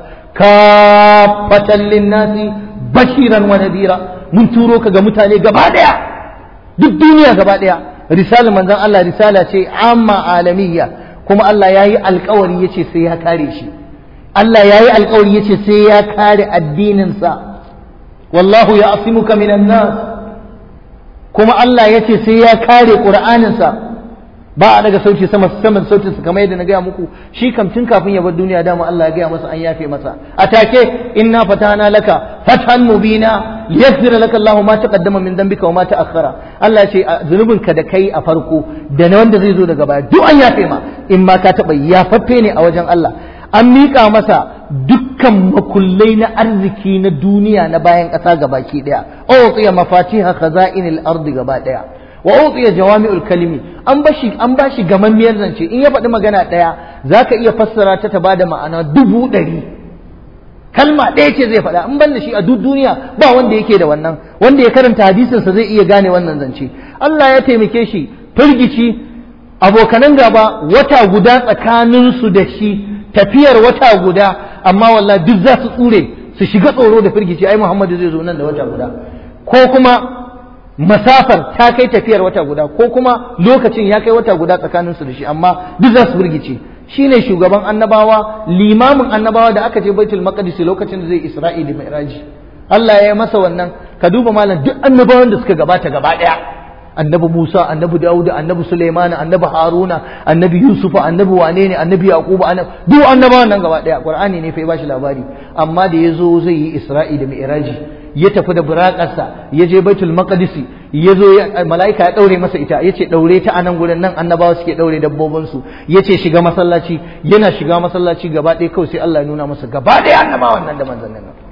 Speaker 1: kafatan lin nasi bashiran wa nadira, mun turo ka ga mutane gaba ɗaya, duk duniya gaba ɗaya. Risalar manzon Allah risala ce amma alamiyya, kuma Allah ya yi alkawari ya ce sai ya kare shi, Allah ya yi alkawari ya ce sai ya kare addininsa, wallahu ya asimuka minan nas, kuma Allah ya ce sai ya kare ƙur'aninsa, ba a daga sauti sama saman sautinsa kamar yadda na gaya muku, shi kam tun kafin ya bar duniya dama Allah ya gaya masa an yafe masa a take, inna fatana laka fathan mubina liyaghfira laka Allahu ma taqaddama min dhanbika wa ma ta'akhkhara. Allah ya ce zunubinka da kai a farko da na wanda zai zo daga baya duk an yafe ma, in ma ka taba yafaffe ne a wajen Allah. An miƙa masa dukkan makullai na arziki na duniya na bayan ƙasa gabaki ɗaya, utiya mafatiha khaza'inil ardi gaba ɗaya, wa utiya jawami'ul kalimi, an bashi an bashi gamammiyar zance, in ya faɗi magana ɗaya zaka iya fassara ta ta bada ma'ana dubu ɗari. Kalma ɗaya ce zai faɗa, in ban da shi a duk duniya ba wanda yake da wannan, wanda ya karanta hadisinsa zai iya gane wannan zance. Allah ya taimake shi, firgici, abokanan gaba wata guda tsakaninsu da shi, tafiyar wata guda, amma wallahi duk za su tsure su shiga tsoro da firgici, ai Muhammadu zai zo nan da wata guda, ko kuma masafar ta kai tafiyar wata guda, ko kuma lokacin ya kai wata guda tsakaninsu da shi, amma duk za su firgice. Shine shugaban annabawa, limamin annabawa da aka je Baitul Maqdis lokacin da zai Isra'i da Mi'raji. Allah ya yi masa wannan, ka duba malam duk annabawan da suka gabata gaba daya, annabi Musa, annabi Dawud, annabi Sulaiman, annabi Haruna, annabi Yusuf, annabi wane ne, annabi Yaqub, annabi duk annabawan nan gaba daya Qur'ani ne fa ya bashi labari. Amma da yazo zai yi Isra'i da Mi'raji, ya tafi da buraƙarsa, ya je Baitul Maqdis, ya zo mala'ika ya daure masa ita, yace daure ta anan gurin, nan annabawa suke daure dabbobin su, yace shiga masallaci, yana shiga masallaci gaba ɗaya kawai sai Allah ya nuna masa gaba ɗaya annabawan nan da manzannin nan.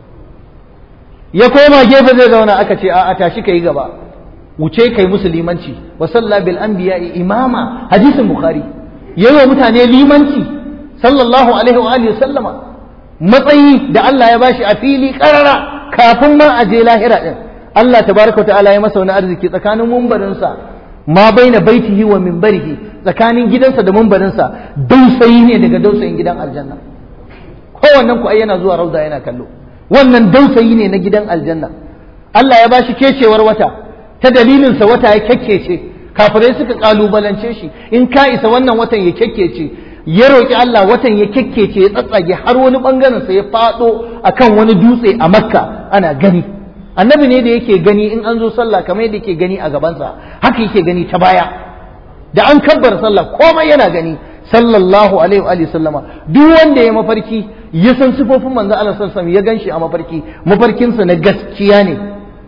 Speaker 1: Ya koma gefe zai zauna, aka ce a'a tashi kai gaba, wuce kai musu limanci, wa salla bil anbiya'i imama, hadisin Bukhari, yayi wa mutane limanci sallallahu alaihi wa alihi sallama, matsayi da Allah ya bashi a fili karara kafin ma a je lahira din. Allah tabaraka wa ta'ala ya masa wani arziki tsakanin mumbarinsa, ma baina baitihi wa minbarihi, tsakanin gidansa da mumbarinsa dausayi ne daga dausayin gidan aljanna. Kowannen ku ai yana zuwa rauda yana kallo, wannan dausayi ne na gidan aljanna. Allah ya bashi kecewar wata, ta dalilinsa wata ya kyakkece, kafirai suka kalubalance shi, in ka isa wannan watan ya kyakkece, ya roƙi Allah watan ya kyakkece ya tsatsage har wani bangaren sa ya faɗo akan wani dutse a Makka ana gani. Annabi ne da yake gani in an zo sallah kamar yadda yake gani a gabansa, haka yake gani ta baya, da an kabbar sallah komai yana gani sallallahu alaihi wa sallama. Duk wanda ya mafarki ya san sifofin manzo Allah sallallahu alaihi wasallam ya ganshi a mafarki, mafarkinsa na gaskiya ne.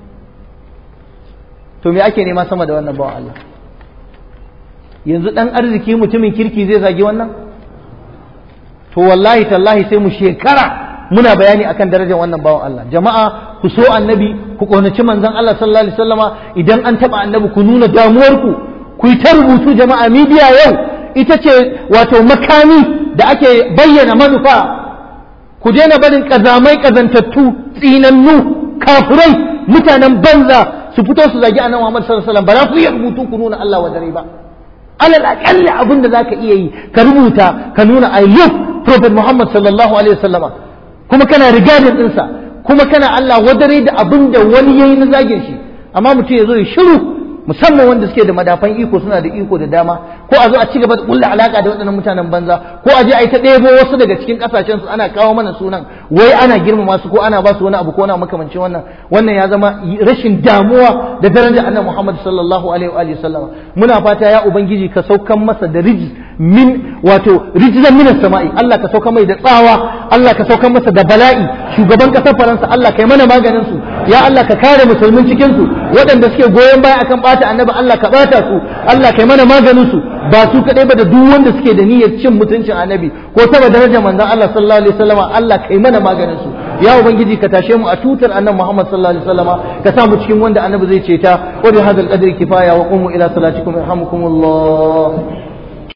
Speaker 1: To me ake nema sama da wannan bawan Allah? Yanzu dan arziki mutumin kirki zai zagi wannan? To wallahi tallahi sai mu shekara muna bayani akan darajar wannan bawan Allah. Jama'a ku so annabi, ku ƙaunaci manzon Allah sallallahu alaihi wasallama, idan an taba annabi ku nuna damuwarku, ku yi ta rubutu jama'a. Media yau ita ce wato makami da ake bayyana manufa. Ku daina barin kazamai, kazantattu, tsinannu, kafurai, mutanen banza su fito su zagi annabi Muhammad sallallahu alaihi wasallam. Ba za ku iya rubutu ku nuna Allah wa dare ba. Alal akalli abin da zaka iya yi ka rubuta ka nuna I love Prophet Muhammad sallallahu alaihi wasallama, kuma kana rigadin ɗinsa, kuma kana Allah wadare da abin da wani yayi na zagin shi. Amma mutum ya zo ya shiru, musamman wanda suke da madafan iko, suna da iko da dama, ko a zo a ci gaba da kulla alaka da waɗannan mutanen banza, ko a je a yi ta ɗebo wasu daga cikin ƙasashen su ana kawo mana sunan wai ana girmama su ko ana ba su wani abu ko wani makamancin wannan. Wannan ya zama rashin damuwa da darajar annabi Muhammad sallallahu alaihi wa alihi sallama. Muna fata ya ubangiji ka saukan masa da rijiz min wato rijzan min as-sama'i, Allah ka saukan mai da tsawa, Allah ka saukan masa da bala'i. Shugaban ƙasar Faransa Allah kai mana maganin su, ya Allah ka kare musulmin cikin su, waɗanda suke goyon baya akan bata annabi Allah ka bata su, Allah kai mana maganin su, ba su kadai ba da duk wanda suke da niyyar cin mutuncin annabi ko taba darajar manzon Allah sallallahu alaihi wasallama, Allah kai mana maganin su. ya ubangiji ka tashe mu a tutar annabi Muhammad sallallahu alaihi wasallama ka sa mu cikin wanda annabi zai ceta wa bi hadal qadri kifaya wa qumu ila salatikum yarhamukumullah